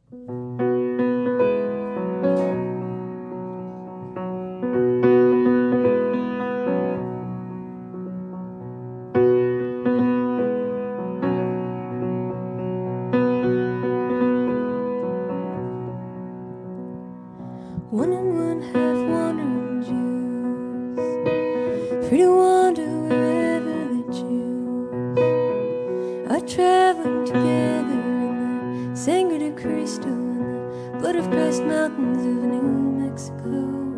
One and one half wandering Jews, free to wander wherever they choose, are traveling together in the sangre de Cristo and the blood of Christ mountains of New Mexico.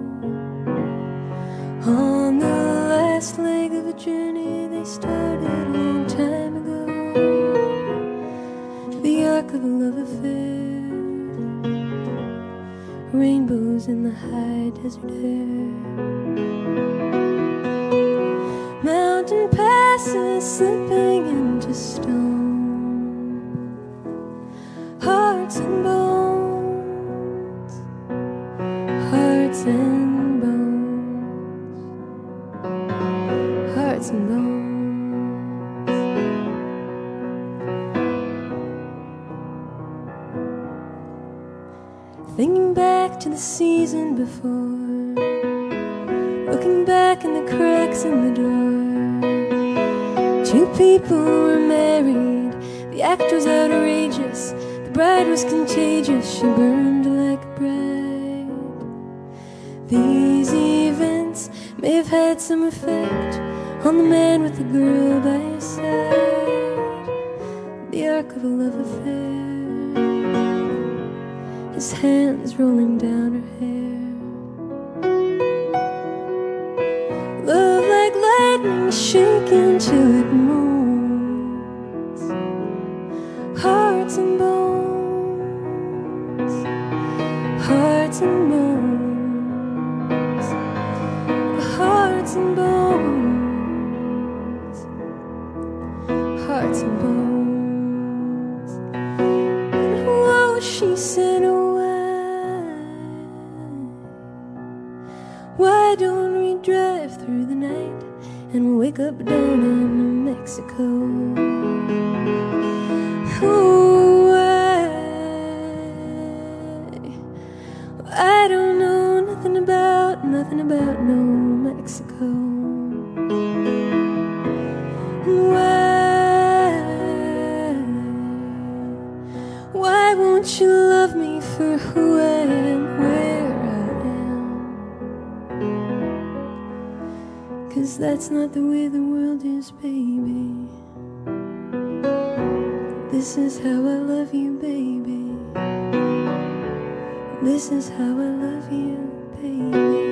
On the last leg of a journey they started a long time ago, the ark of a love affair, rainbows in the high desert air, mountain passes slipping into stone, hearts and bones, hearts and bones, hearts and bones. Thinking back to the season before, looking back in the cracks in the door. Two people were married, the act was outrageous, the bride was contagious, she burned like a bride. These events may have had some effect on the man with the girl by his side, the ark of a love affair, his hands rolling down her hair. Love like lightning shaking till it moves, hearts and bones, hearts and bones, hearts and bones, hearts and bones. And whoa, she said, why don't we drive through the night and wake up down in New Mexico? Oh, I don't know nothing about New Mexico. Why won't you love me for who I am, where I am? 'Cause that's not the way the world is, baby. This is how I love you, baby. This is how I love you, baby.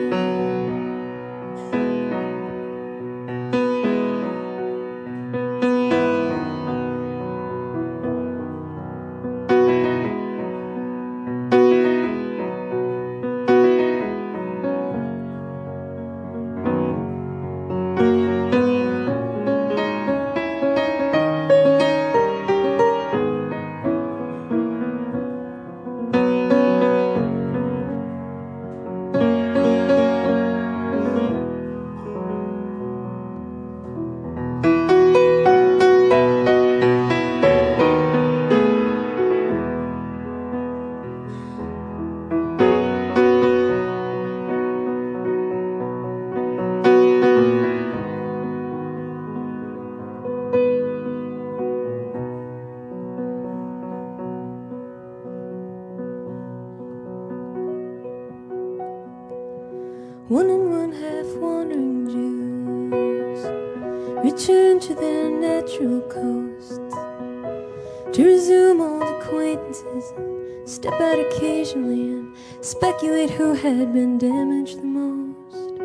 One and one half wandering Jews return to their natural coasts to resume old acquaintances and step out occasionally and speculate who had been damaged the most.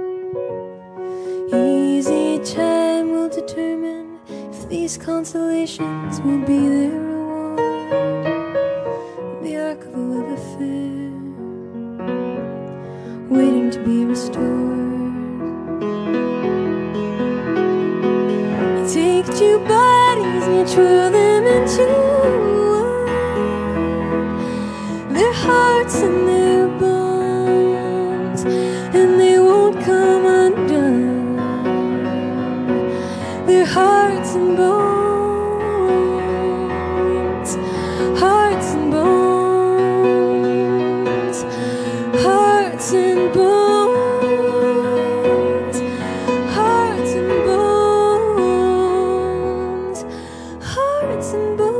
Easy time will determine if these consolations will be their reward. The ark of a love affair, waiting to be restored. You take two bodies and you twirl them into one, their hearts and their bones, and they won't come undone. Their hearts and bones, hearts and bones, hearts and boys.